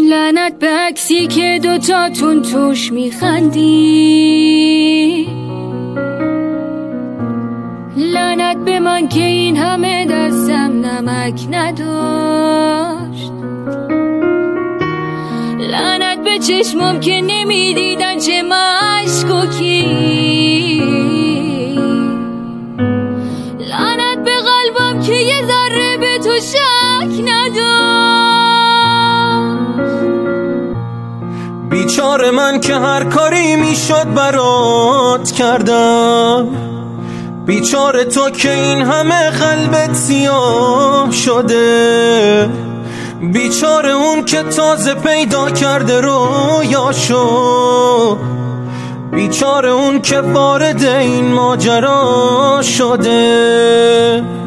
لعنت به عکسی که دوتاتون توش میخندی، لعنت به من که این همه دستم نمک نداشت، لعنت به چشمم که نمیدیدن چه مشکوکی، لعنت به قلبم که یه ذره به تو شک نداشت. بیچاره من که هر کاری میشد برات کردم، بیچاره تو که این همه قلبت سیاه شده، بیچاره اون که تازه پیدا کرده رویاشو، بیچاره اون که وارد این ماجرا شده.